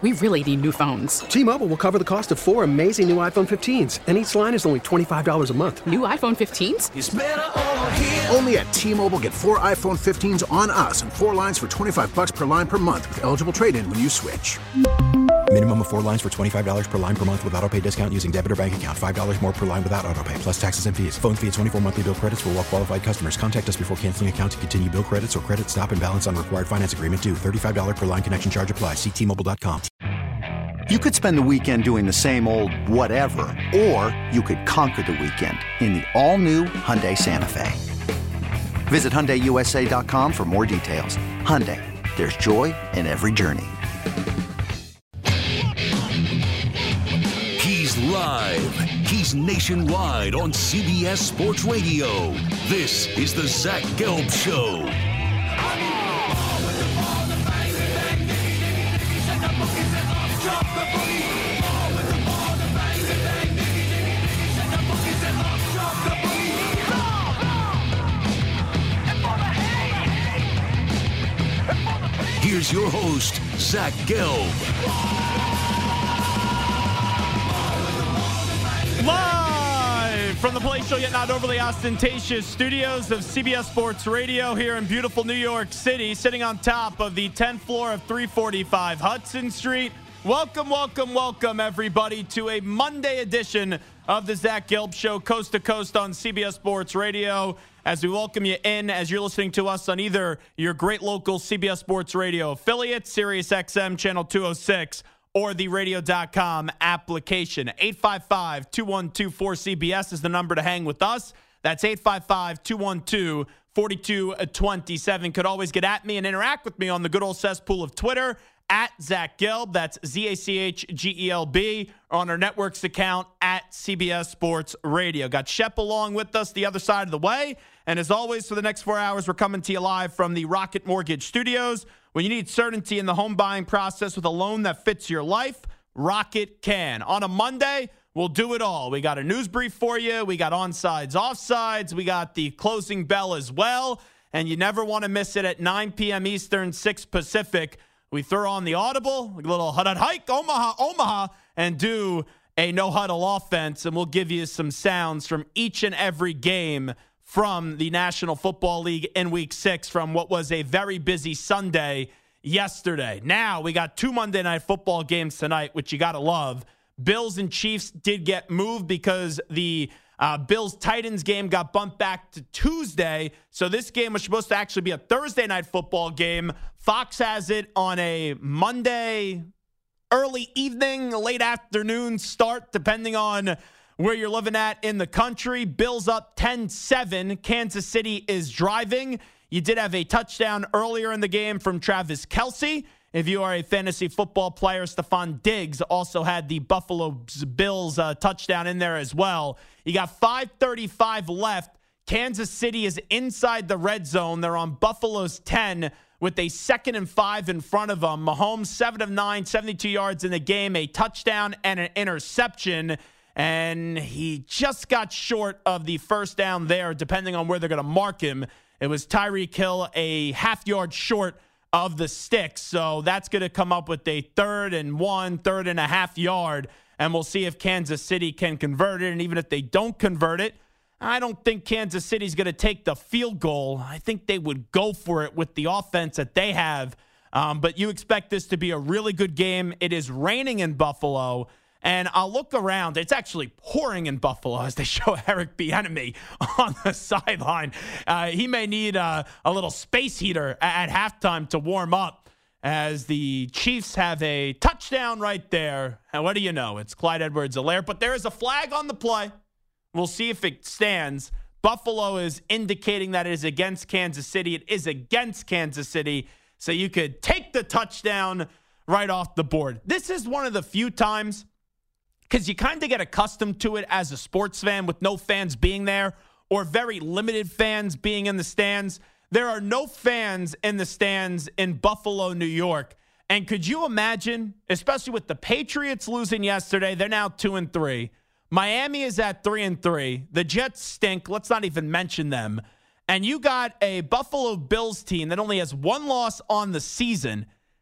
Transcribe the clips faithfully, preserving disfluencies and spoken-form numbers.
we really need new phones. T-Mobile will cover the cost of four amazing new iPhone fifteens, and each line is only twenty-five dollars a month. New iPhone fifteens? It's better over here. Only at T-Mobile, get four iPhone fifteens on us and four lines for twenty-five dollars per line per month with eligible trade-in when you switch. Minimum of four lines for twenty-five dollars per line per month with autopay discount using debit or bank account. five dollars more per line without autopay, plus taxes and fees. Phone fee at twenty-four monthly bill credits for well-qualified customers. Contact us before canceling account to continue bill credits or credit stop and balance on required finance agreement due. thirty-five dollars per line connection charge applies. See T Mobile dot com. You could spend the weekend doing the same old whatever, or you could conquer the weekend in the all-new Hyundai Santa Fe. Visit Hyundai U S A dot com for more details. Hyundai, there's joy in every journey. He's live. He's nationwide on C B S Sports Radio. This is the Zach Gelb Show. Here's your host, Zach Gelb. Live from the palatial yet not overly ostentatious studios of C B S Sports Radio here in beautiful New York City, sitting on top of the tenth floor of three forty-five Hudson Street. Welcome, welcome, welcome, everybody, to a Monday edition of the Zach Gelb Show, coast to coast on C B S Sports Radio. As we welcome you in, as you're listening to us on either your great local C B S Sports Radio affiliate, Sirius X M Channel two oh six, or the radio dot com application. eight five five, two one two, four C B S is the number to hang with us. That's eight five five, two one two, four two two seven. Could always get at me and interact with me on the good old cesspool of Twitter, at Zach Gelb. That's Z A C H G E L B. Or on our network's account, at C B S Sports Radio. Got Shep along with us the other side of the way. And as always, for the next four hours, we're coming to you live from the Rocket Mortgage Studios. When you need certainty in the home buying process with a loan that fits your life, Rocket can. On a Monday, we'll do it all. We got a news brief for you. We got onsides, offsides. We got the closing bell as well. And you never want to miss it at nine p.m. Eastern, six Pacific. We throw on the audible, a little hut hike, Omaha, Omaha, and do a no-huddle offense. And we'll give you some sounds from each and every game from the National Football League in Week six from what was a very busy Sunday yesterday. Now we got two Monday Night Football games tonight, which you got to love. Bills and Chiefs did get moved because the uh, Bills-Titans game got bumped back to Tuesday. So this game was supposed to actually be a Thursday Night Football game. Fox has it on a Monday early evening, late afternoon start, depending on where you're living at in the country. Bills up ten seven. Kansas City is driving. You did have a touchdown earlier in the game from Travis Kelce. If you are a fantasy football player, Stephon Diggs also had the Buffalo Bills uh, touchdown in there as well. You got five thirty-five left. Kansas City is inside the red zone. They're on Buffalo's ten with a second and five in front of them. Mahomes, seven of nine, seventy-two yards in the game, a touchdown and an interception. And he just got short of the first down there, depending on where they're going to mark him. It was Tyreek Hill a half yard short of the sticks. So that's going to come up with a third and one, third and a half yard. And we'll see if Kansas City can convert it. And even if they don't convert it, I don't think Kansas City's going to take the field goal. I think they would go for it with the offense that they have. Um, but you expect this to be a really good game. It is raining in Buffalo. And I'll look around. It's actually pouring in Buffalo as they show Eric Bieniemy on the sideline. Uh, he may need uh, a little space heater at, at halftime to warm up as the Chiefs have a touchdown right there. And what do you know? It's Clyde Edwards-Helaire. But there is a flag on the play. We'll see if it stands. Buffalo is indicating that it is against Kansas City. It is against Kansas City. So you could take the touchdown right off the board. This is one of the few times, because you kind of get accustomed to it as a sports fan with no fans being there or very limited fans being in the stands. There are no fans in the stands in Buffalo, New York. And could you imagine, especially with the Patriots losing yesterday, they're now two and three. Miami is at three and three. The Jets stink. Let's not even mention them. And you got a Buffalo Bills team that only has one loss on the season.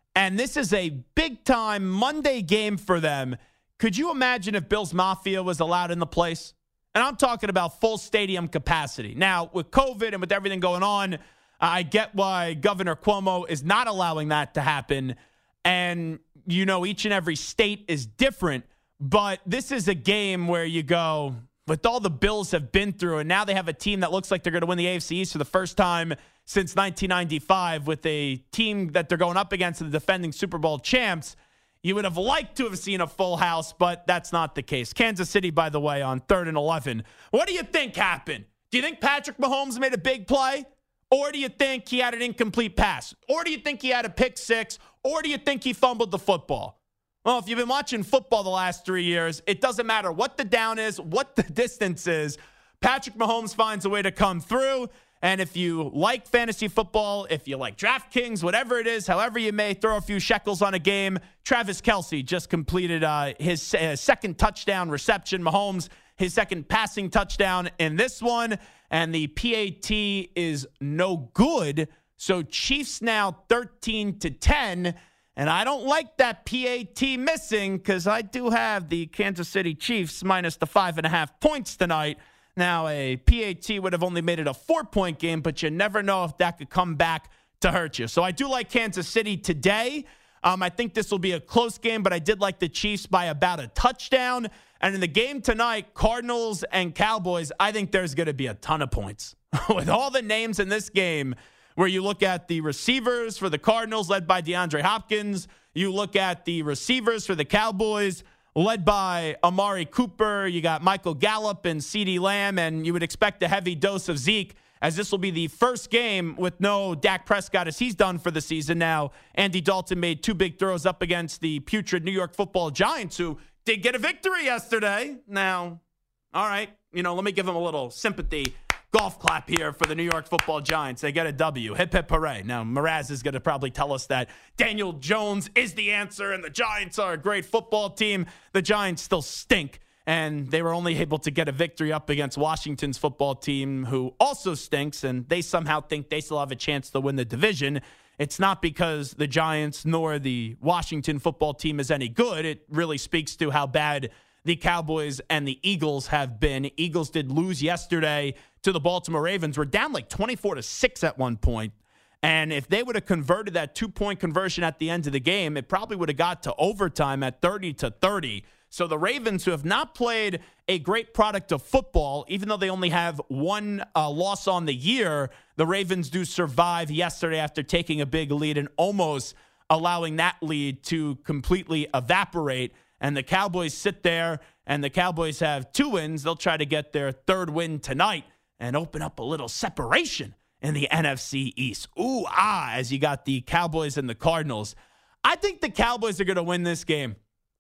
And this is a big-time Monday game for them. Could you imagine if Bills Mafia was allowed in the place? And I'm talking about full stadium capacity. Now, with COVID and with everything going on, I get why Governor Cuomo is not allowing that to happen. And, you know, each and every state is different. But this is a game where you go, with all the Bills have been through, and now they have a team that looks like they're going to win the A F C East for the first time since nineteen ninety-five with a team that they're going up against the defending Super Bowl champs. You would have liked to have seen a full house, but that's not the case. Kansas City, by the way, on third and eleven. What do you think happened? Do you think Patrick Mahomes made a big play? Or do you think he had an incomplete pass? Or do you think he had a pick six? Or do you think he fumbled the football? Well, if you've been watching football the last three years, it doesn't matter what the down is, what the distance is. Patrick Mahomes finds a way to come through. And if you like fantasy football, if you like DraftKings, whatever it is, however you may throw a few shekels on a game, Travis Kelce just completed uh, his uh, second touchdown reception. Mahomes, his second passing touchdown in this one. And the P A T is no good. So Chiefs now thirteen to ten. And I don't like that P A T missing because I do have the Kansas City Chiefs minus the five and a half points tonight. Now, a P A T would have only made it a four-point game, but you never know if that could come back to hurt you. So I do like Kansas City today. Um, I think this will be a close game, but I did like the Chiefs by about a touchdown. And in the game tonight, Cardinals and Cowboys, I think there's going to be a ton of points. With all the names in this game, where you look at the receivers for the Cardinals, led by DeAndre Hopkins. You look at the receivers for the Cowboys, led by Amari Cooper. You got Michael Gallup and CeeDee Lamb, and you would expect a heavy dose of Zeke, as this will be the first game with no Dak Prescott as he's done for the season. Now, Andy Dalton made two big throws up against the putrid New York Football Giants, who did get a victory yesterday. Now, all right, you know, let me give him a little sympathy golf clap here for the New York Football Giants. They get a W. Hip, hip, hooray. Now, Mraz is going to probably tell us that Daniel Jones is the answer and the Giants are a great football team. The Giants still stink, and they were only able to get a victory up against Washington's football team, who also stinks, and they somehow think they still have a chance to win the division. It's not because the Giants nor the Washington football team is any good. It really speaks to how bad the Cowboys and the Eagles have been. Eagles did lose yesterday to the Baltimore Ravens. We're down like twenty-four to six at one point. And if they would have converted that two-point conversion at the end of the game, it probably would have got to overtime at thirty to thirty. So the Ravens, who have not played a great product of football, even though they only have one uh, loss on the year, the Ravens do survive yesterday after taking a big lead and almost allowing that lead to completely evaporate. And the Cowboys sit there, and the Cowboys have two wins. They'll try to get their third win tonight and open up a little separation in the N F C East. Ooh, ah, as you got the Cowboys and the Cardinals. I think the Cowboys are going to win this game.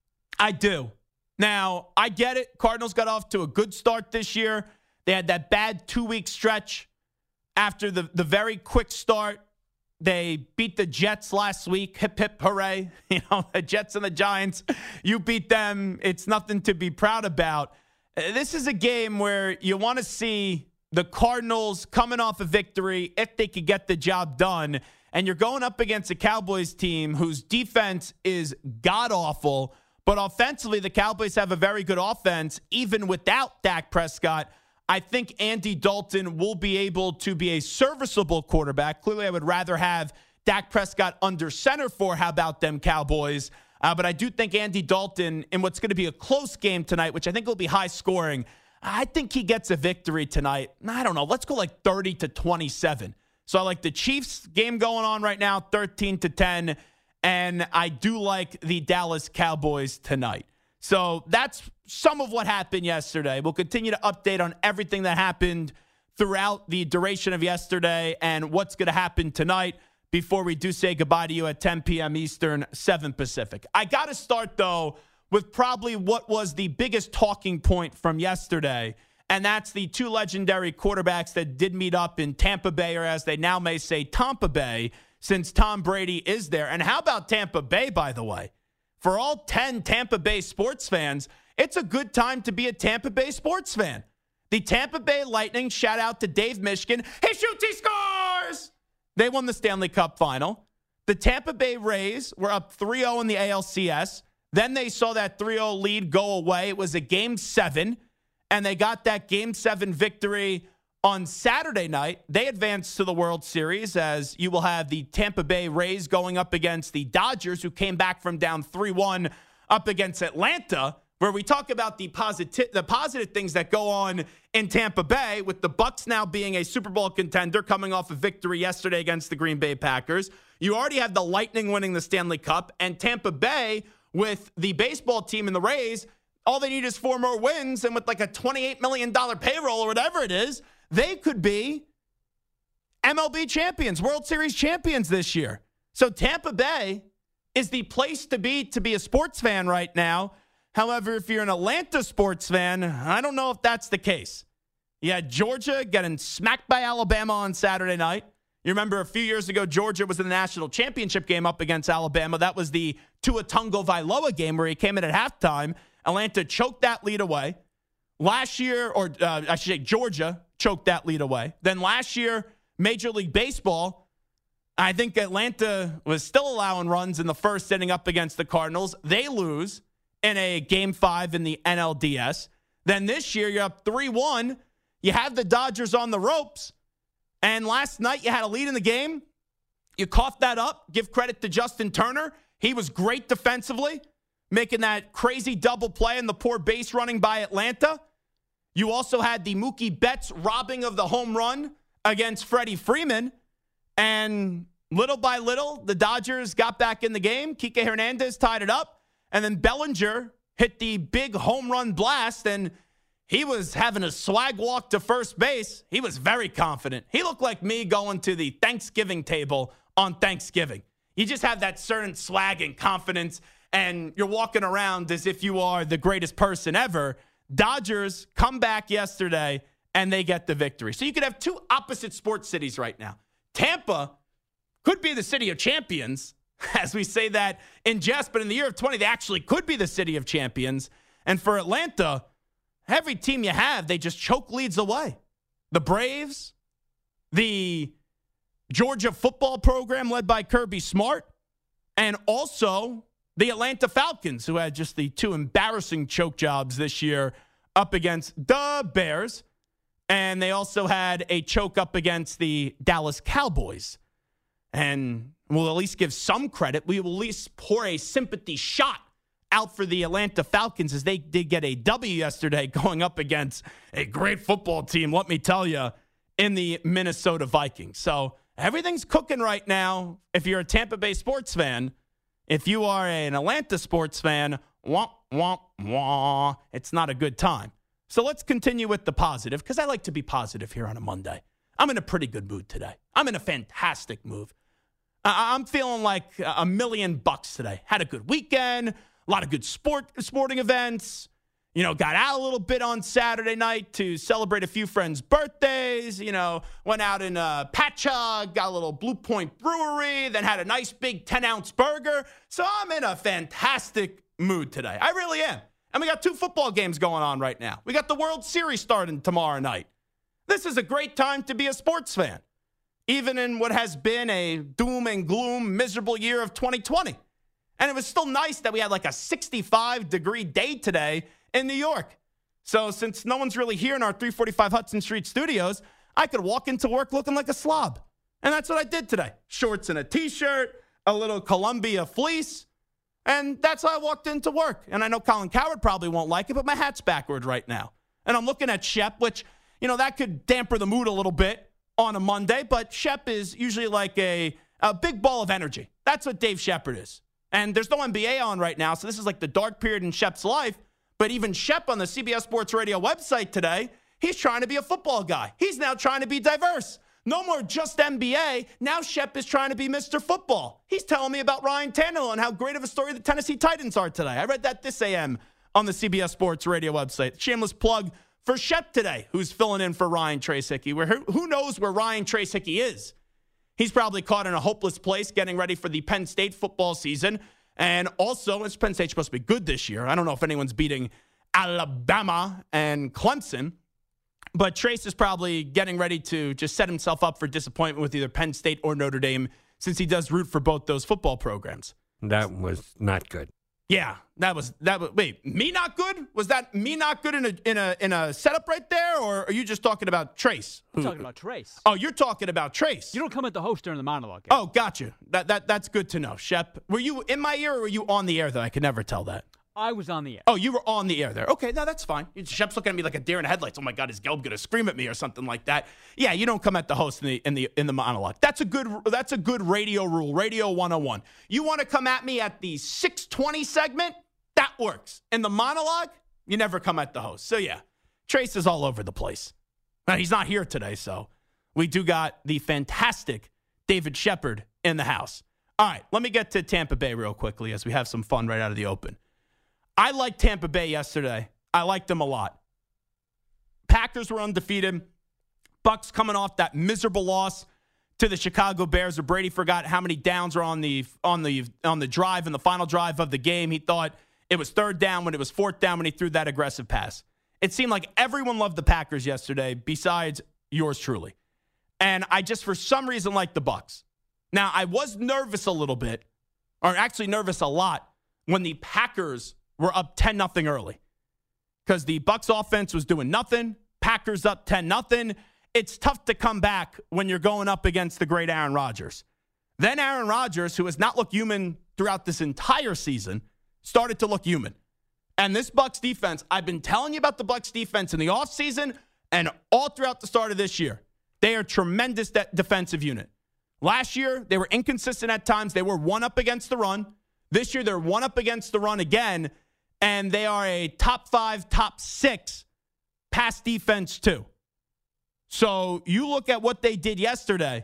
I do. Now, I get it. Cardinals got off to a good start this year. They had that bad two-week stretch after the, the very quick start. They beat the Jets last week. Hip, hip, hooray. You know, the Jets and the Giants, you beat them. It's nothing to be proud about. This is a game where you want to see the Cardinals coming off a victory if they could get the job done. And you're going up against a Cowboys team whose defense is god-awful. But offensively, the Cowboys have a very good offense, even without Dak Prescott. I think Andy Dalton will be able to be a serviceable quarterback. Clearly, I would rather have Dak Prescott under center for how about them Cowboys. Uh, but I do think Andy Dalton, in what's going to be a close game tonight, which I think will be high scoring, I think he gets a victory tonight. I don't know. Let's go like thirty to twenty-seven. So I like the Chiefs game going on right now, thirteen to ten. And I do like the Dallas Cowboys tonight. So that's some of what happened yesterday. We'll continue to update on everything that happened throughout the duration of yesterday and what's going to happen tonight before we do say goodbye to you at ten p.m. Eastern, seven Pacific. I got to start, though, with probably what was the biggest talking point from yesterday, and that's the two legendary quarterbacks that did meet up in Tampa Bay, or as they now may say, Tampa Bay, since Tom Brady is there. And how about Tampa Bay, by the way? For all ten Tampa Bay sports fans, it's a good time to be a Tampa Bay sports fan. The Tampa Bay Lightning, shout out to Dave Mishkin. He shoots, he scores! They won the Stanley Cup final. the Tampa Bay Rays were up three oh in the A L C S. Then they saw that three oh lead go away. It was a game seven, and they got that game seven victory on Saturday night. They advanced to the World Series, as you will have the Tampa Bay Rays going up against the Dodgers, who came back from down three one up against Atlanta, where we talk about the positive the positive things that go on in Tampa Bay, with the Bucs now being a Super Bowl contender coming off a victory yesterday against the Green Bay Packers. You already have the Lightning winning the Stanley Cup, and Tampa Bay with the baseball team and the Rays, all they need is four more wins, and with like a twenty-eight million dollars payroll or whatever it is, they could be M L B champions, World Series champions this year. So Tampa Bay is the place to be to be a sports fan right now. However, if you're an Atlanta sports fan, I don't know if that's the case. You had Georgia getting smacked by Alabama on Saturday night. You remember a few years ago, Georgia was in the national championship game up against Alabama. That was the Tua Tagovailoa game where he came in at halftime. Atlanta choked that lead away. Last year, or uh, I should say Georgia choked that lead away. Then last year, Major League Baseball, I think Atlanta was still allowing runs in the first inning up against the Cardinals. They lose in a game five in the N L D S. Then this year, you're up three one. You have the Dodgers on the ropes. And last night, you had a lead in the game. You coughed that up. Give credit to Justin Turner. He was great defensively, making that crazy double play and the poor base running by Atlanta. You also had the Mookie Betts robbing of the home run against Freddie Freeman. And little by little, the Dodgers got back in the game. Kike Hernandez tied it up. And then Bellinger hit the big home run blast, and he was having a swag walk to first base. He was very confident. He looked like me going to the Thanksgiving table on Thanksgiving. You just have that certain swag and confidence, and you're walking around as if you are the greatest person ever. Dodgers come back yesterday, and they get the victory. So you could have two opposite sports cities right now. Tampa could be the city of champions, as we say that in jest, but in the year of twenty, they actually could be the city of champions. And for Atlanta, every team you have, they just choke leads away. The Braves, the Georgia football program led by Kirby Smart, and also the Atlanta Falcons, who had just the two embarrassing choke jobs this year up against the Bears. And they also had a choke up against the Dallas Cowboys. And we'll at least give some credit. We will at least pour a sympathy shot out for the Atlanta Falcons, as they did get a W yesterday going up against a great football team, let me tell you, in the Minnesota Vikings. So everything's cooking right now. If you're a Tampa Bay sports fan, if you are an Atlanta sports fan, wah, wah, wah, it's not a good time. So let's continue with the positive, because I like to be positive here on a Monday. I'm in a pretty good mood today. I'm in a fantastic mood. I'm feeling like a million bucks today. Had a good weekend, a lot of good sport sporting events. You know, got out a little bit on Saturday night to celebrate a few friends' birthdays. You know, went out in uh, Patchogue, got a little Blue Point Brewery, then had a nice big ten-ounce burger. So I'm in a fantastic mood today. I really am. And we got two football games going on right now. We got the World Series starting tomorrow night. This is a great time to be a sports fan, even in what has been a doom and gloom, miserable year of twenty twenty. And it was still nice that we had like a sixty-five degree day today in New York. So since no one's really here in our three forty-five Hudson Street studios, I could walk into work looking like a slob. And that's what I did today. Shorts and a T-shirt, a little Columbia fleece. And that's how I walked into work. And I know Colin Coward probably won't like it, but my hat's backward right now. And I'm looking at Shep, which, you know, that could damper the mood a little bit on a Monday. But Shep is usually like a, a big ball of energy. That's what Dave Shepard is. And there's no N B A on right now, so this is like the dark period in Shep's life. But even Shep on the C B S Sports Radio website today, he's trying to be a football guy. He's now trying to be diverse. No more just N B A. Now Shep is trying to be Mister Football. He's telling me about Ryan Tannehill and how great of a story the Tennessee Titans are today. I read that this A M on the C B S Sports Radio website. Shameless plug for Shep today, who's filling in for Ryan Trace Hickey. Where, who knows where Ryan Trace Hickey is? He's probably caught in a hopeless place getting ready for the Penn State football season. And also, it's Penn State's supposed to be good this year. I don't know if anyone's beating Alabama and Clemson. But Trace is probably getting ready to just set himself up for disappointment with either Penn State or Notre Dame since he does root for both those football programs. That was not good. Yeah, that was that was wait, me not good? Was that me not good in a in a in a setup right there, or are you just talking about Trace? I'm talking about Trace. Oh, you're talking about Trace. You don't come at the host during the monologue. Oh, gotcha. That that that's good to know. Shep, were you in my ear or were you on the air? Though I could never tell that. I was on the air. Oh, you were on the air there. Okay, no, that's fine. Shep's looking at me like a deer in the headlights. Oh my God, is Gelb going to scream at me or something like that? Yeah, you don't come at the host in the in the in the monologue. That's a good that's a good radio rule. Radio one oh one. You want to come at me at the six twenty segment? That works. In the monologue, you never come at the host. So yeah, Trace is all over the place. Now, he's not here today, so we do got the fantastic David Shepard in the house. All right, let me get to Tampa Bay real quickly as we have some fun right out of the open. I liked Tampa Bay yesterday. I liked them a lot. Packers were undefeated. Bucks coming off that miserable loss to the Chicago Bears, where Brady forgot how many downs were on the on the on the drive in the final drive of the game. He thought it was third down when it was fourth down when he threw that aggressive pass. It seemed like everyone loved the Packers yesterday, besides yours truly. And I just, for some reason, liked the Bucks. Now, I was nervous a little bit, or actually nervous a lot, when the Packers were up ten nothing early. Because the Bucks offense was doing nothing. Packers up ten nothing. It's tough to come back when you're going up against the great Aaron Rodgers. Then Aaron Rodgers, who has not looked human throughout this entire season, started to look human. And this Bucks defense, I've been telling you about the Bucks defense in the offseason and all throughout the start of this year. They are a tremendous de- defensive unit. Last year, they were inconsistent at times. They were one up against the run. This year, they're one up against the run again, and they are a top five, top six pass defense too. So you look at what they did yesterday,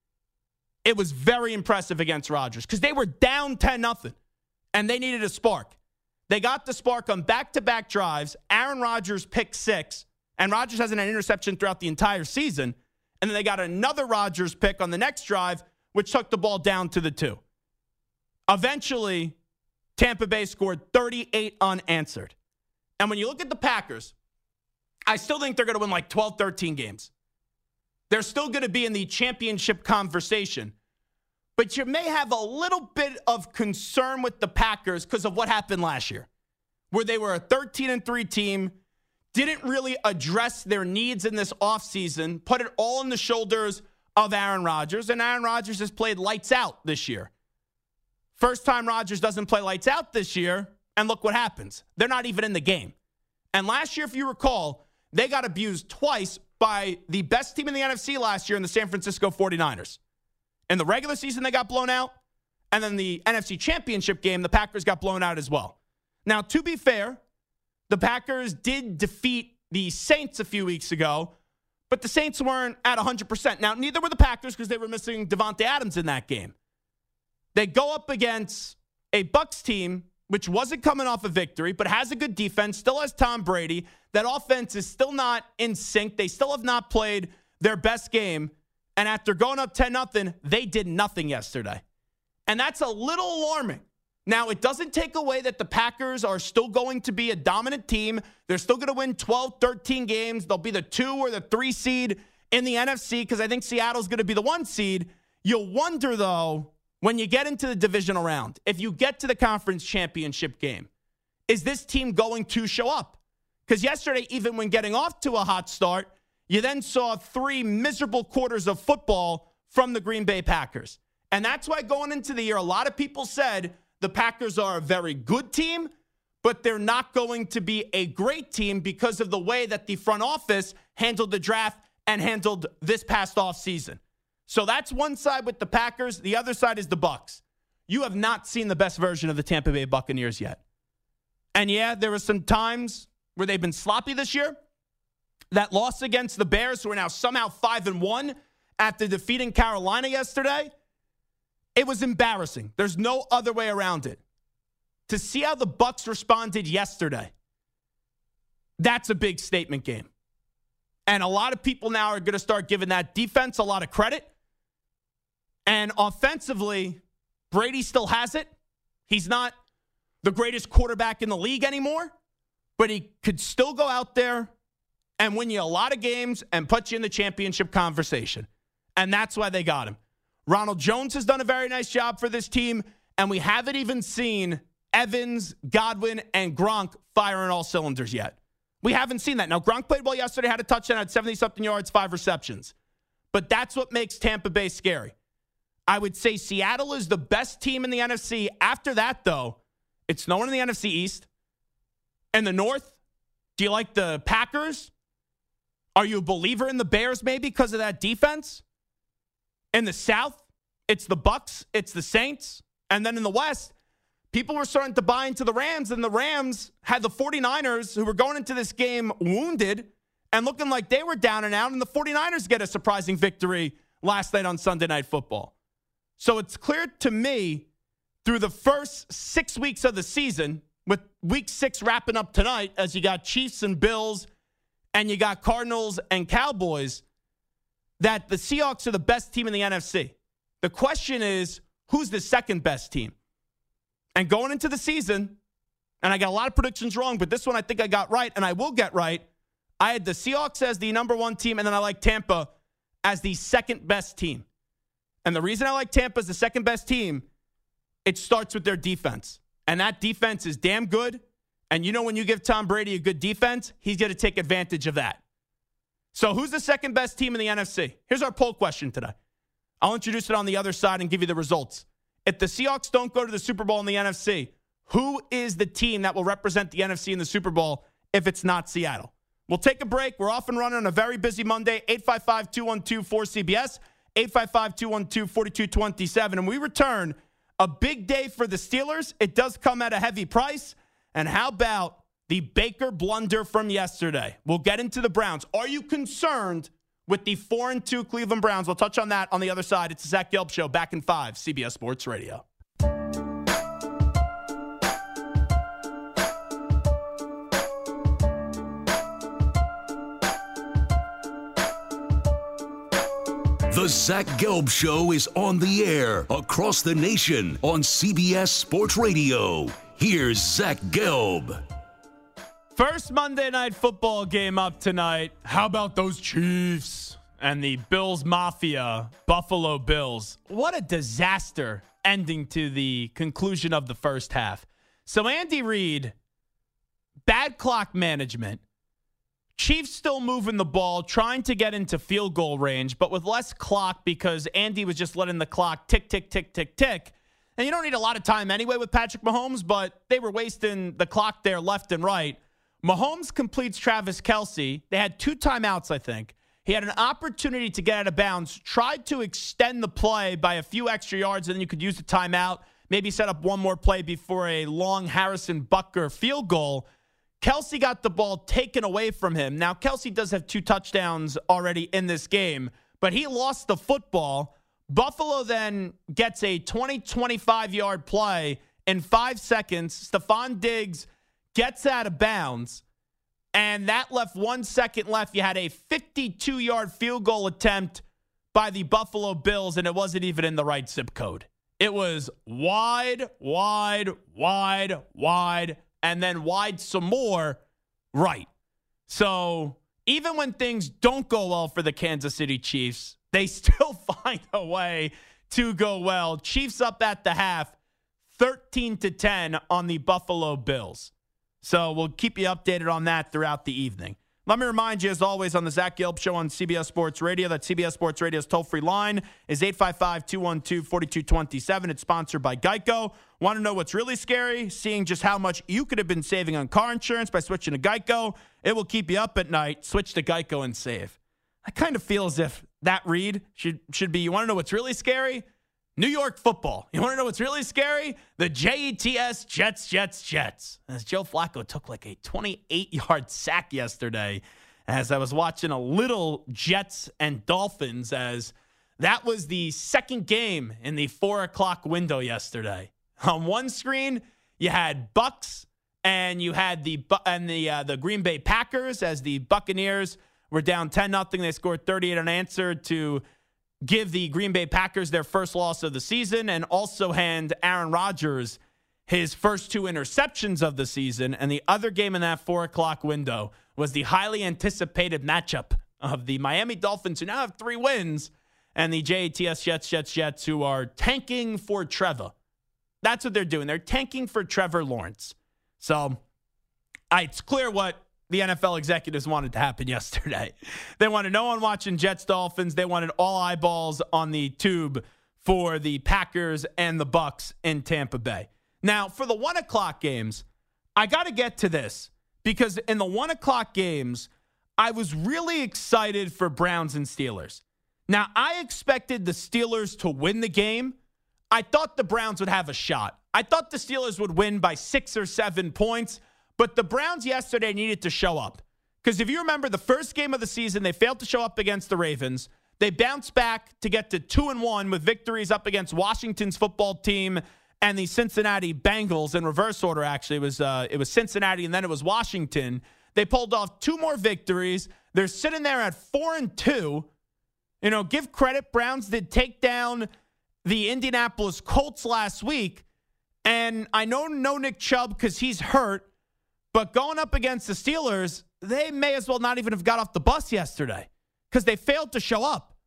it was very impressive against Rodgers because they were down ten nothing, and they needed a spark. They got the spark on back-to-back drives. Aaron Rodgers picked six, and Rodgers hasn't had an interception throughout the entire season. And then they got another Rodgers pick on the next drive, which took the ball down to the two. Eventually, Tampa Bay scored thirty-eight unanswered. And when you look at the Packers, I still think they're going to win like twelve, thirteen games. They're still going to be in the championship conversation. But you may have a little bit of concern with the Packers because of what happened last year, where they were a thirteen and three team, didn't really address their needs in this offseason, put it all on the shoulders of Aaron Rodgers, and Aaron Rodgers has played lights out this year. First time Rodgers doesn't play lights out this year, and look what happens. They're not even in the game. And last year, if you recall, they got abused twice by the best team in the N F C last year in the San Francisco forty-niners. In the regular season, they got blown out. And then the N F C Championship game, the Packers got blown out as well. Now, to be fair, the Packers did defeat the Saints a few weeks ago, but the Saints weren't at one hundred percent. Now, neither were the Packers because they were missing Devontae Adams in that game. They go up against a Bucs team, which wasn't coming off a victory, but has a good defense, still has Tom Brady. That offense is still not in sync. They still have not played their best game. And after going up ten nothing, they did nothing yesterday. And that's a little alarming. Now, it doesn't take away that the Packers are still going to be a dominant team. They're still going to win twelve, thirteen games. They'll be the two or the three seed in the N F C because I think Seattle's going to be the one seed. You'll wonder, though, when you get into the divisional round, if you get to the conference championship game, is this team going to show up? Because yesterday, even when getting off to a hot start, you then saw three miserable quarters of football from the Green Bay Packers. And that's why going into the year, a lot of people said the Packers are a very good team, but they're not going to be a great team because of the way that the front office handled the draft and handled this past offseason. So that's one side with the Packers. The other side is the Bucs. You have not seen the best version of the Tampa Bay Buccaneers yet. And yeah, there were some times where they've been sloppy this year. That loss against the Bears, who are now somehow five and one after defeating Carolina yesterday, it was embarrassing. There's no other way around it. To see how the Bucs responded yesterday, that's a big statement game. And a lot of people now are going to start giving that defense a lot of credit. And offensively, Brady still has it. He's not the greatest quarterback in the league anymore, but he could still go out there and win you a lot of games and put you in the championship conversation. And that's why they got him. Ronald Jones has done a very nice job for this team, and we haven't even seen Evans, Godwin, and Gronk firing all cylinders yet. We haven't seen that. Now, Gronk played well yesterday, had a touchdown, had seventy-something yards, five receptions. But that's what makes Tampa Bay scary. I would say Seattle is the best team in the N F C. After that, though, it's no one in the N F C East. And the North, do you like the Packers? Are you a believer in the Bears maybe because of that defense? In the South, it's the Bucks, it's the Saints. And then in the West, people were starting to buy into the Rams, and the Rams had the 49ers, who were going into this game wounded and looking like they were down and out, and the 49ers get a surprising victory last night on Sunday Night Football. So it's clear to me through the first six weeks of the season, with week six wrapping up tonight, as you got Chiefs and Bills and you got Cardinals and Cowboys, that the Seahawks are the best team in the N F C. The question is, who's the second best team? And going into the season, and I got a lot of predictions wrong, but this one I think I got right, and I will get right. I had the Seahawks as the number one team, and then I like Tampa as the second best team. And the reason I like Tampa as the second best team, it starts with their defense. And that defense is damn good. And you know when you give Tom Brady a good defense, he's going to take advantage of that. So who's the second best team in the N F C? Here's our poll question today. I'll introduce it on the other side and give you the results. If the Seahawks don't go to the Super Bowl in the N F C, who is the team that will represent the N F C in the Super Bowl if it's not Seattle? We'll take a break. We're off and running on a very busy Monday. eight five five, two one two, four C B S, eight five five, two one two, four two two seven. And we return. A big day for the Steelers. It does come at a heavy price. And how about the Baker blunder from yesterday? We'll get into the Browns. Are you concerned with the four and two Cleveland Browns? We'll touch on that on the other side. It's the Zach Gelb Show, back in five, C B S Sports Radio. The Zach Gelb Show is on the air across the nation on C B S Sports Radio. Here's Zach Gelb. First Monday Night Football game up tonight. How about those Chiefs and the Bills Mafia, Buffalo Bills? What a disaster ending to the conclusion of the first half. So Andy Reid, bad clock management. Chiefs still moving the ball, trying to get into field goal range, but with less clock because Andy was just letting the clock tick, tick, tick, tick, tick. And you don't need a lot of time anyway with Patrick Mahomes, but they were wasting the clock there left and right. Mahomes completes Travis Kelce. They had two timeouts, I think. He had an opportunity to get out of bounds, tried to extend the play by a few extra yards, and then you could use the timeout, maybe set up one more play before a long Harrison Butker field goal. Kelce got the ball taken away from him. Now, Kelce does have two touchdowns already in this game, but he lost the football. Buffalo then gets a twenty, twenty-five-yard play in five seconds. Stephon Diggs gets out of bounds, and that left one second left. You had a fifty-two-yard field goal attempt by the Buffalo Bills, and it wasn't even in the right zip code. It was wide, wide, wide, wide, and then wide some more, right. So even when things don't go well for the Kansas City Chiefs, they still find a way to go well. Chiefs up at the half, thirteen to ten on the Buffalo Bills. So we'll keep you updated on that throughout the evening. Let me remind you, as always, on the Zach Gelb Show on C B S Sports Radio, that C B S Sports Radio's toll-free line is eight five five, two one two, four two two seven. It's sponsored by Geico. Want to know what's really scary? Seeing just how much you could have been saving on car insurance by switching to Geico. It will keep you up at night. Switch to Geico and save. I kind of feel as if that read should, should be, you want to know what's really scary? New York football. You want to know what's really scary? The J E T S Jets, Jets, Jets. As Joe Flacco took like a twenty-eight-yard sack yesterday as I was watching a little Jets and Dolphins, as that was the second game in the four o'clock window yesterday. On one screen, you had Bucks and you had the and the uh, the Green Bay Packers, as the Buccaneers were down ten nothing. They scored thirty-eight unanswered to give the Green Bay Packers their first loss of the season, and also hand Aaron Rodgers his first two interceptions of the season. And the other game in that four o'clock window was the highly anticipated matchup of the Miami Dolphins, who now have three wins, and the J A T S Jets, Jets, Jets, who are tanking for Trevor. That's what they're doing. They're tanking for Trevor Lawrence. So I, it's clear what the N F L executives wanted to happen yesterday. They wanted no one watching Jets Dolphins. They wanted all eyeballs on the tube for the Packers and the Bucks in Tampa Bay. Now, for the one o'clock games, I got to get to this because in the one o'clock games, I was really excited for Browns and Steelers. Now, I expected the Steelers to win the game. I thought the Browns would have a shot. I thought the Steelers would win by six or seven points. But the Browns yesterday needed to show up. Because if you remember the first game of the season, they failed to show up against the Ravens. They bounced back to get to two and one with victories up against Washington's football team and the Cincinnati Bengals in reverse order, actually. It was, uh, it was Cincinnati and then it was Washington. They pulled off two more victories. They're sitting there at four and two. You know, give credit. Browns did take down the Indianapolis Colts last week. And I know no Nick Chubb because he's hurt. But going up against the Steelers, they may as well not even have got off the bus yesterday because they failed to show up.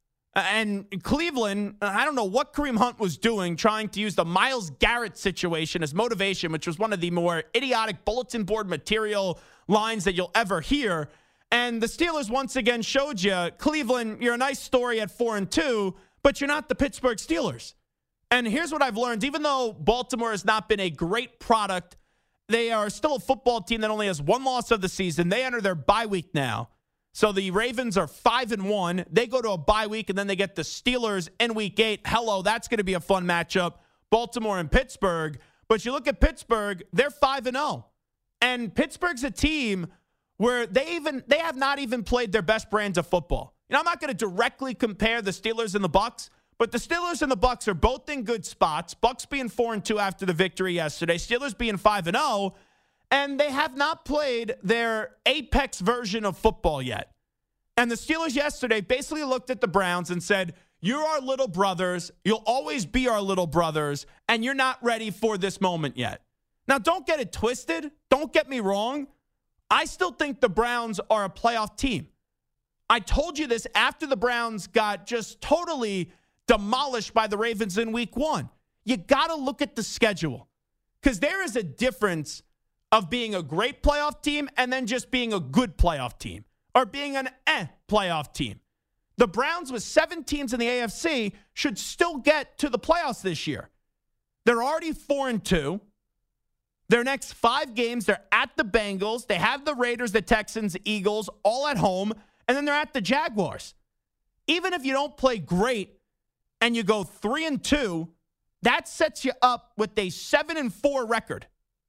And Cleveland, I don't know what Kareem Hunt was doing, trying to use the Myles Garrett situation as motivation, which was one of the more idiotic bulletin board material lines that you'll ever hear. And the Steelers once again showed you, Cleveland, you're a nice story at four and two, but you're not the Pittsburgh Steelers. And here's what I've learned. Even though Baltimore has not been a great product, they are still a football team that only has one loss of the season. They enter their bye week now. So the Ravens are five and one. They go to a bye week, and then they get the Steelers in week eight. Hello, that's going to be a fun matchup, Baltimore and Pittsburgh. But you look at Pittsburgh, they're five and oh. And Pittsburgh's a team where they even they have not even played their best brands of football. You know, I'm not going to directly compare the Steelers and the Bucs, but the Steelers and the Bucs are both in good spots. Bucs being four and two after the victory yesterday, Steelers being five and oh, and they have not played their apex version of football yet. And the Steelers yesterday basically looked at the Browns and said, "You're our little brothers. You'll always be our little brothers, and you're not ready for this moment yet." Now, don't get it twisted. Don't get me wrong. I still think the Browns are a playoff team. I told you this after the Browns got just totally demolished by the Ravens in week one. You got to look at the schedule because there is a difference of being a great playoff team and then just being a good playoff team or being an eh playoff team. The Browns with seven teams in the A F C should still get to the playoffs this year. They're already four and two. Their next five games, they're at the Bengals. They have the Raiders, the Texans, the Eagles, all at home. And then they're at the Jaguars. Even if you don't play great, and you go three and two, that sets you up with a seven and four record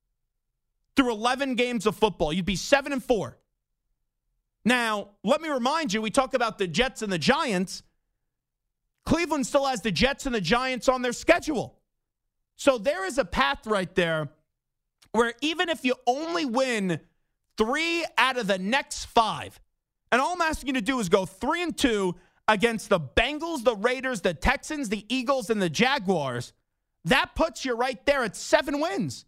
through eleven games of football. You'd be seven and four. Now, let me remind you, we talk about the Jets and the Giants. Cleveland still has the Jets and the Giants on their schedule. So there is a path right there where even if you only win three out of the next five, and all I'm asking you to do is go three and two against the Bengals, the Raiders, the Texans, the Eagles, and the Jaguars, that puts you right there at seven wins.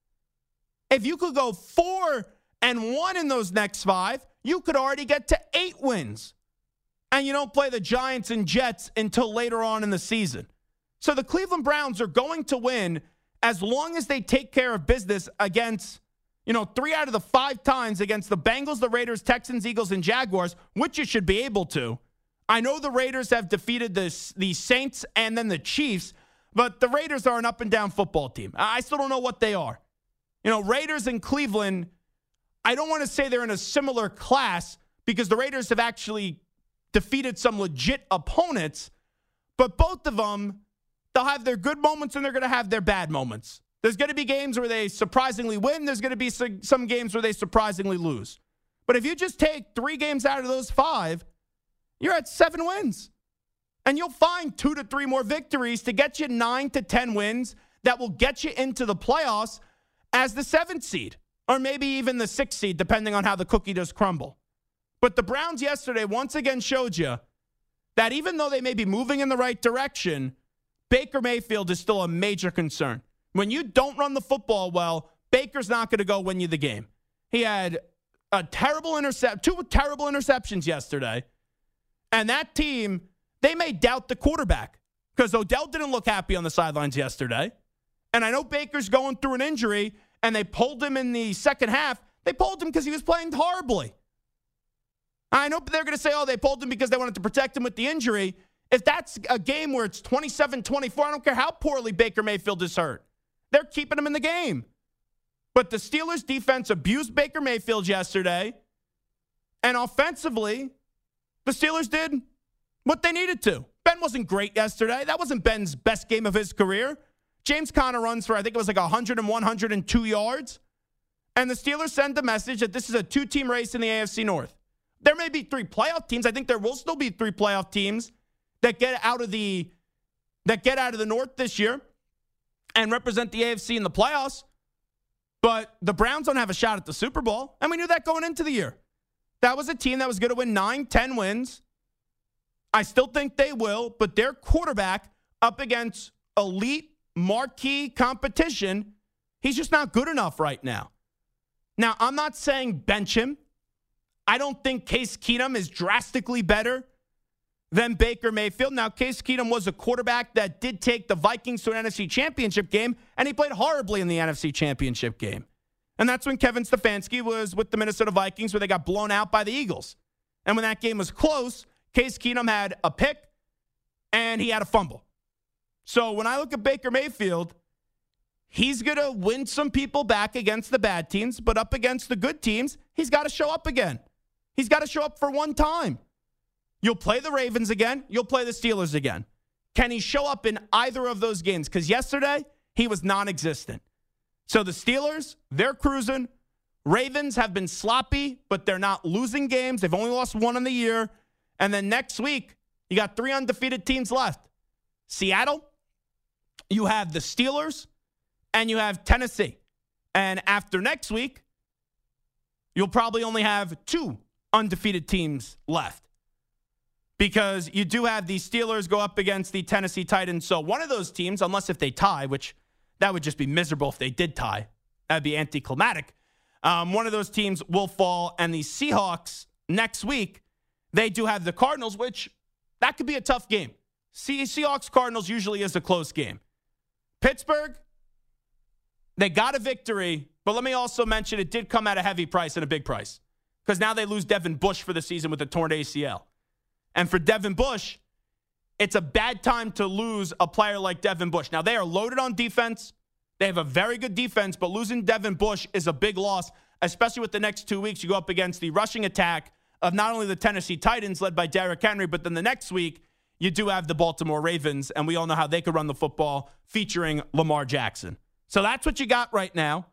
If you could go four and one in those next five, you could already get to eight wins. And you don't play the Giants and Jets until later on in the season. So the Cleveland Browns are going to win as long as they take care of business against, you know, three out of the five times against the Bengals, the Raiders, Texans, Eagles, and Jaguars, which you should be able to. I know the Raiders have defeated the, the Saints and then the Chiefs, but the Raiders are an up-and-down football team. I still don't know what they are. You know, Raiders and Cleveland, I don't want to say they're in a similar class because the Raiders have actually defeated some legit opponents, but both of them, they'll have their good moments and they're going to have their bad moments. There's going to be games where they surprisingly win. There's going to be some games where they surprisingly lose. But if you just take three games out of those five, you're at seven wins. And you'll find two to three more victories to get you nine to ten wins that will get you into the playoffs as the seventh seed or maybe even the sixth seed, depending on how the cookie does crumble. But the Browns yesterday once again showed you that even though they may be moving in the right direction, Baker Mayfield is still a major concern. When you don't run the football well, Baker's not going to go win you the game. He had a terrible intercept, two terrible interceptions yesterday. And that team, they may doubt the quarterback because Odell didn't look happy on the sidelines yesterday. And I know Baker's going through an injury, and they pulled him in the second half. They pulled him because he was playing horribly. I know they're going to say, oh, they pulled him because they wanted to protect him with the injury. If that's a game where it's twenty-seven twenty-four, I don't care how poorly Baker Mayfield is hurt. They're keeping him in the game. But the Steelers' defense abused Baker Mayfield yesterday. And offensively, the Steelers did what they needed to. Ben wasn't great yesterday. That wasn't Ben's best game of his career. James Conner runs for, I think it was like one hundred and one, one hundred two yards. And the Steelers send a message that this is a two-team race in the A F C North. There may be three playoff teams. I think there will still be three playoff teams that get out of the that get out of the North this year and represent the A F C in the playoffs. But the Browns don't have a shot at the Super Bowl. And we knew that going into the year. That was a team that was going to win nine, ten wins. I still think they will, but their quarterback up against elite marquee competition, he's just not good enough right now. Now, I'm not saying bench him. I don't think Case Keenum is drastically better than Baker Mayfield. Now, Case Keenum was a quarterback that did take the Vikings to an N F C Championship game, and he played horribly in the N F C Championship game. And that's when Kevin Stefanski was with the Minnesota Vikings, where they got blown out by the Eagles. And when that game was close, Case Keenum had a pick, and he had a fumble. So when I look at Baker Mayfield, he's going to win some people back against the bad teams, but up against the good teams, he's got to show up again. He's got to show up for one time. You'll play the Ravens again. You'll play the Steelers again. Can he show up in either of those games? Because yesterday, he was non-existent. So the Steelers, they're cruising. Ravens have been sloppy, but they're not losing games. They've only lost one in the year. And then next week, you got three undefeated teams left. Seattle, you have the Steelers, and you have Tennessee. And after next week, you'll probably only have two undefeated teams left. Because you do have the Steelers go up against the Tennessee Titans. So one of those teams, unless if they tie, which that would just be miserable if they did tie. That'd be anticlimactic. Um, one of those teams will fall. And the Seahawks next week, they do have the Cardinals, which that could be a tough game. See, Seahawks-Cardinals usually is a close game. Pittsburgh, they got a victory, but let me also mention it did come at a heavy price and a big price because now they lose Devin Bush for the season with a torn A C L. And for Devin Bush, it's a bad time to lose a player like Devin Bush. Now, they are loaded on defense. They have a very good defense, but losing Devin Bush is a big loss, especially with the next two weeks. You go up against the rushing attack of not only the Tennessee Titans led by Derrick Henry, but then the next week, you do have the Baltimore Ravens, and we all know how they could run the football featuring Lamar Jackson. So that's what you got right now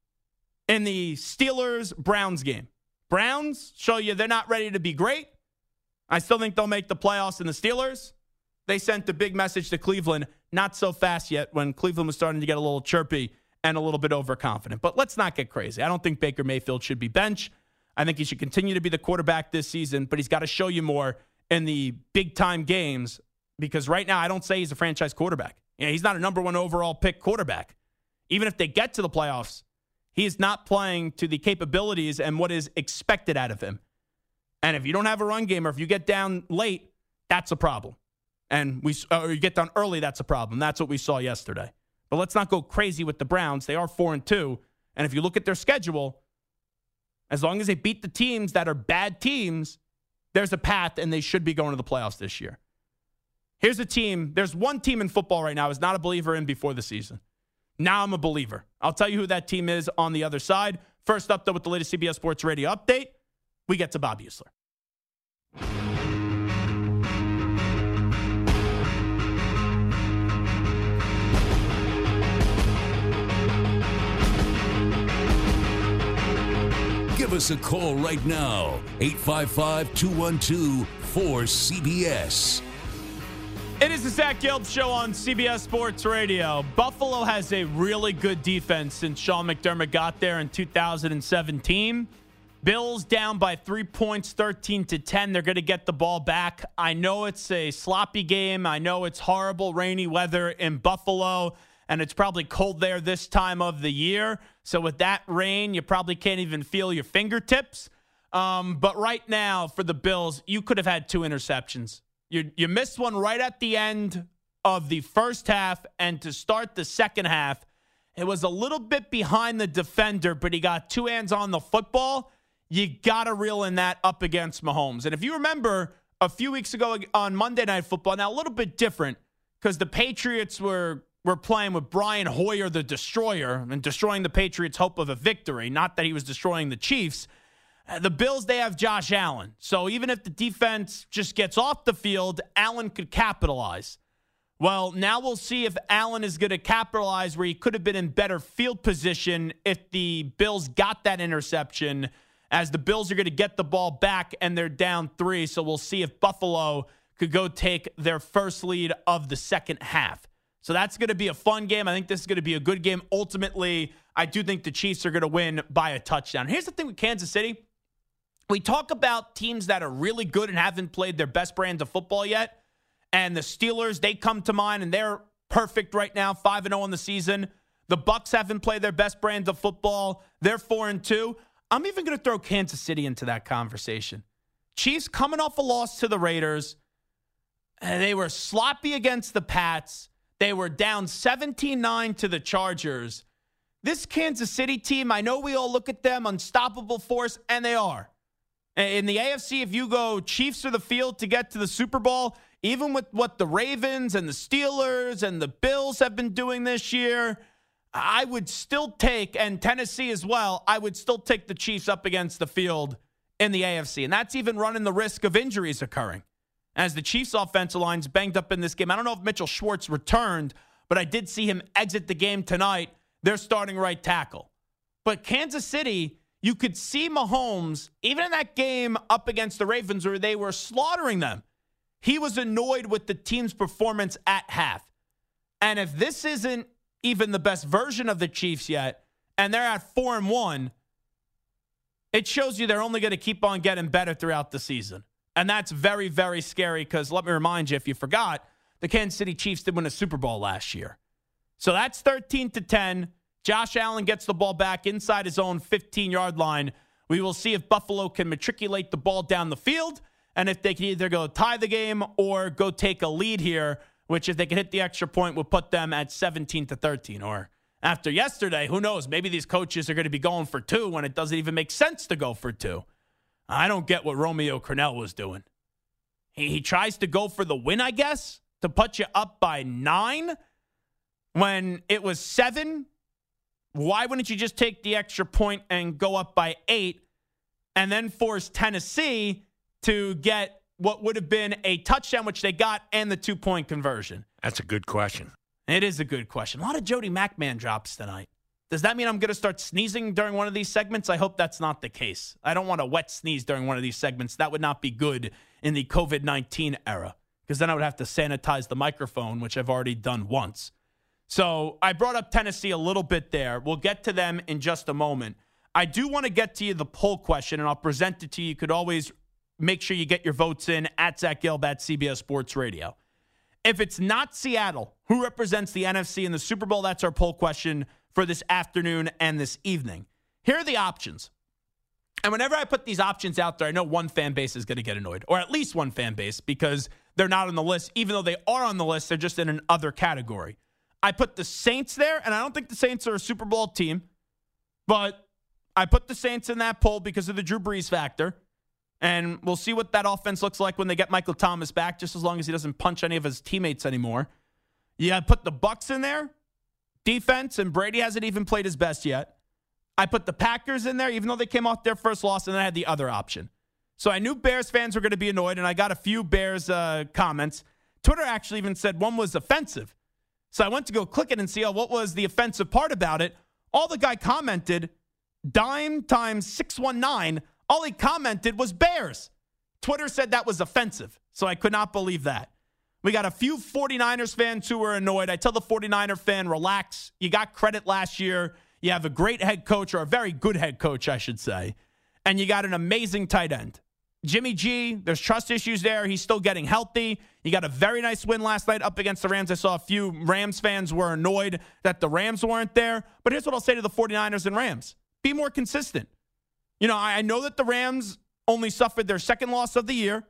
in the Steelers-Browns game. Browns show you they're not ready to be great. I still think they'll make the playoffs. In the Steelers, they sent the big message to Cleveland, not so fast yet, when Cleveland was starting to get a little chirpy and a little bit overconfident. But let's not get crazy. I don't think Baker Mayfield should be benched. I think he should continue to be the quarterback this season, but he's got to show you more in the big-time games because right now I don't say he's a franchise quarterback. You know, he's not a number one overall pick quarterback. Even if they get to the playoffs, he is not playing to the capabilities and what is expected out of him. And if you don't have a run game or if you get down late, that's a problem. And we or you get down early, that's a problem. That's what we saw yesterday. But let's not go crazy with the Browns. They are four and two. And if you look at their schedule, as long as they beat the teams that are bad teams, there's a path and they should be going to the playoffs this year. Here's a team. There's one team in football right now I was not a believer in before the season. Now I'm a believer. I'll tell you who that team is on the other side. First up, though, with the latest C B S Sports Radio update, we get to Bob Usler. Give us a call right now, eight five five, two one two, four C B S. It is the Zach Gelb Show on C B S Sports Radio. Buffalo has a really good defense since Sean McDermott got there in two thousand seventeen. Bills down by three points, thirteen to ten. They're going to get the ball back. I know it's a sloppy game. I know it's horrible rainy weather in Buffalo, and it's probably cold there this time of the year. So with that rain, you probably can't even feel your fingertips. Um, but right now for the Bills, you could have had two interceptions. You, you missed one right at the end of the first half, and to start the second half, it was a little bit behind the defender, but he got two hands on the football. You got to reel in that up against Mahomes. And if you remember a few weeks ago on Monday Night Football, now a little bit different because the Patriots were, were playing with Brian Hoyer, the destroyer, and destroying the Patriots' hope of a victory, not that he was destroying the Chiefs. The Bills, they have Josh Allen. So even if the defense just gets off the field, Allen could capitalize. Well, now we'll see if Allen is going to capitalize where he could have been in better field position if the Bills got that interception, as the Bills are going to get the ball back and they're down three. So we'll see if Buffalo could go take their first lead of the second half. So that's going to be a fun game. I think this is going to be a good game. Ultimately, I do think the Chiefs are going to win by a touchdown. Here's the thing with Kansas City. We talk about teams that are really good and haven't played their best brand of football yet. And the Steelers, they come to mind, and they're perfect right now, five and oh in the season. The Bucs haven't played their best brand of football. They're four and two. I'm even going to throw Kansas City into that conversation. Chiefs coming off a loss to the Raiders. And they were sloppy against the Pats. They were down seventeen nine to the Chargers. This Kansas City team, I know we all look at them, unstoppable force, and they are. In the A F C, if you go Chiefs to the field to get to the Super Bowl, even with what the Ravens and the Steelers and the Bills have been doing this year, I would still take, and Tennessee as well, I would still take the Chiefs up against the field in the A F C. And that's even running the risk of injuries occurring. As the Chiefs' offensive line's banged up in this game. I don't know if Mitchell Schwartz returned, but I did see him exit the game tonight. They're starting right tackle. But Kansas City, you could see Mahomes, even in that game up against the Ravens where they were slaughtering them, he was annoyed with the team's performance at half. And if this isn't even the best version of the Chiefs yet, and they're at four and one, it shows you they're only going to keep on getting better throughout the season. And that's very, very scary because let me remind you, if you forgot, the Kansas City Chiefs did win a Super Bowl last year. So that's thirteen to ten. Josh Allen gets the ball back inside his own fifteen-yard line. We will see if Buffalo can matriculate the ball down the field and if they can either go tie the game or go take a lead here, which if they can hit the extra point would put them at seventeen to thirteen. Or after yesterday, who knows? Maybe these coaches are going to be going for two when it doesn't even make sense to go for two. I don't get what Romeo Crennel was doing. He, he tries to go for the win, I guess, to put you up by nine when it was seven. Why wouldn't you just take the extra point and go up by eight and then force Tennessee to get what would have been a touchdown, which they got, and the two-point conversion? That's a good question. It is a good question. A lot of Jody McMahon drops tonight. Does that mean I'm going to start sneezing during one of these segments? I hope that's not the case. I don't want a wet sneeze during one of these segments. That would not be good in the covid nineteen era because then I would have to sanitize the microphone, which I've already done once. So I brought up Tennessee a little bit there. We'll get to them in just a moment. I do want to get to you the poll question, and I'll present it to you. You could always make sure you get your votes in at Zach Gelb at C B S Sports Radio. If it's not Seattle, who represents the N F C in the Super Bowl? That's our poll question for this afternoon and this evening. Here are the options. And whenever I put these options out there, I know one fan base is going to get annoyed, or at least one fan base, because they're not on the list. Even though they are on the list, they're just in an other category. I put the Saints there, and I don't think the Saints are a Super Bowl team, but I put the Saints in that poll because of the Drew Brees factor, and we'll see what that offense looks like when they get Michael Thomas back, just as long as he doesn't punch any of his teammates anymore. Yeah, I put the Bucs in there, defense, and Brady hasn't even played his best yet. I put the Packers in there, even though they came off their first loss, and then I had the other option. So I knew Bears fans were going to be annoyed, and I got a few Bears uh, comments. Twitter actually even said one was offensive. So I went to go click it and see, oh, what was the offensive part about it. All the guy commented, dime times six one nine, all he commented was Bears. Twitter said that was offensive, so I could not believe that. We got a few 49ers fans who were annoyed. I tell the 49er fan, relax. You got credit last year. You have a great head coach, or a very good head coach, I should say. And you got an amazing tight end. Jimmy G, there's trust issues there. He's still getting healthy. You got a very nice win last night up against the Rams. I saw a few Rams fans were annoyed that the Rams weren't there. But here's what I'll say to the 49ers and Rams. Be more consistent. You know, I know that the Rams only suffered their second loss of the year.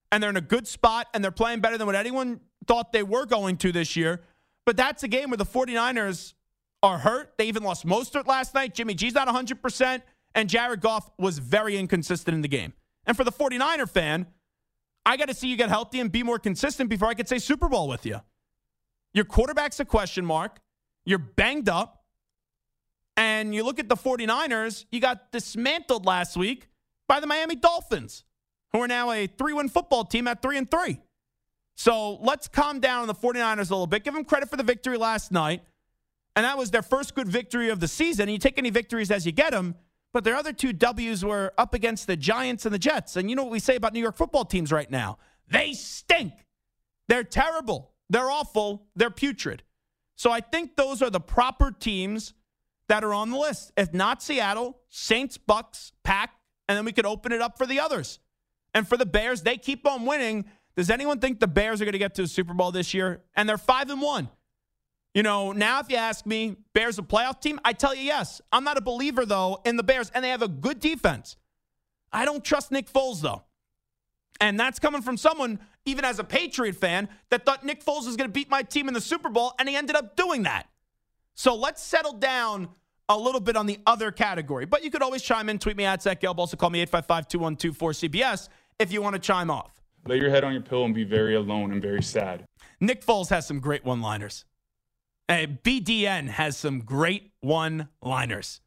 and they're in a good spot, and they're playing better than what anyone thought they were going to this year. But that's a game where the 49ers are hurt. They even lost Mostert last night. Jimmy G's not one hundred percent, and Jared Goff was very inconsistent in the game. And for the 49er fan, I got to see you get healthy and be more consistent before I could say Super Bowl with you. Your quarterback's a question mark. You're banged up. And you look at the 49ers, you got dismantled last week by the Miami Dolphins, who are now a three-win football team at three and three. So let's calm down on the 49ers a little bit. Give them credit for the victory last night. And that was their first good victory of the season. And you take any victories as you get them. But their other two W's were up against the Giants and the Jets. And you know what we say about New York football teams right now? They stink. They're terrible. They're awful. They're putrid. So I think those are the proper teams that are on the list. If not Seattle, Saints, Bucks, Pack, and then we could open it up for the others. And for the Bears, they keep on winning. Does anyone think the Bears are going to get to the Super Bowl this year? And they're five and one. You know, now if you ask me, Bears a playoff team? I tell you yes. I'm not a believer, though, in the Bears, and they have a good defense. I don't trust Nick Foles, though. And that's coming from someone, even as a Patriot fan, that thought Nick Foles was going to beat my team in the Super Bowl, and he ended up doing that. So let's settle down a little bit on the other category. But you could always chime in, tweet me at Zach Gelb. Also call me eight five five, two one two, four C B S if you want to chime off. Lay your head on your pillow and be very alone and very sad. Nick Foles has some great one-liners. Hey, B D N has some great one-liners.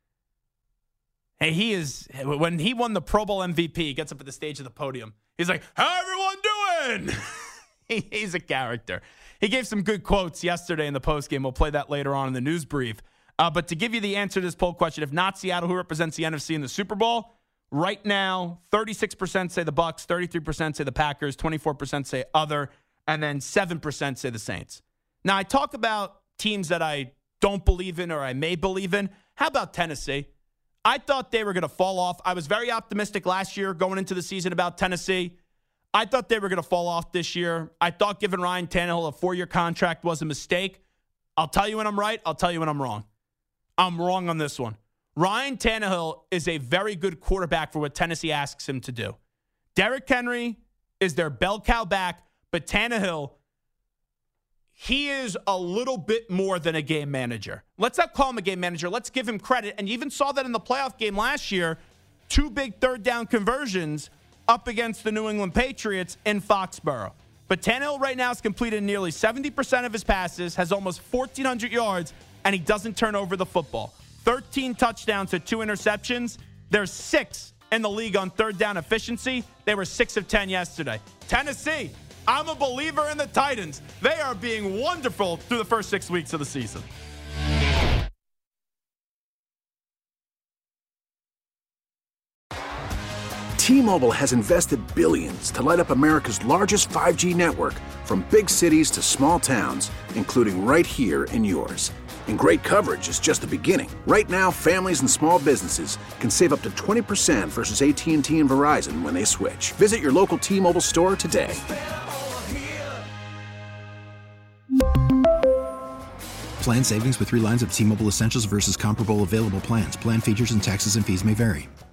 Hey, he is, when he won the Pro Bowl M V P, he gets up at the stage of the podium. He's like, how everyone doing? he, he's a character. He gave some good quotes yesterday in the postgame. We'll play that later on in the news brief. Uh, but to give you the answer to this poll question, if not Seattle, who represents the N F C in the Super Bowl? Right now, thirty-six percent say the Bucks, thirty-three percent say the Packers, twenty-four percent say other, and then seven percent say the Saints. Now, I talk about teams that I don't believe in or I may believe in. How about Tennessee? I thought they were going to fall off. I was very optimistic last year going into the season about Tennessee. I thought they were going to fall off this year. I thought giving Ryan Tannehill a four-year contract was a mistake. I'll tell you when I'm right. I'll tell you when I'm wrong. I'm wrong on this one. Ryan Tannehill is a very good quarterback for what Tennessee asks him to do. Derrick Henry is their bell cow back, but Tannehill, he is a little bit more than a game manager. Let's not call him a game manager. Let's give him credit. And you even saw that in the playoff game last year, two big third down conversions up against the New England Patriots in Foxborough. But Tannehill right now has completed nearly seventy percent of his passes, has almost fourteen hundred yards, and he doesn't turn over the football. thirteen touchdowns to two interceptions. There's six in the league on third down efficiency. They were six of ten yesterday. Tennessee, I'm a believer in the Titans. They are being wonderful through the first six weeks of the season. T-Mobile has invested billions to light up America's largest five G network, from big cities to small towns, including right here in yours. And great coverage is just the beginning. Right now, families and small businesses can save up to twenty percent versus A T and T and Verizon when they switch. Visit your local T-Mobile store today. Plan savings with three lines of T-Mobile Essentials versus comparable available plans. Plan features and taxes and fees may vary.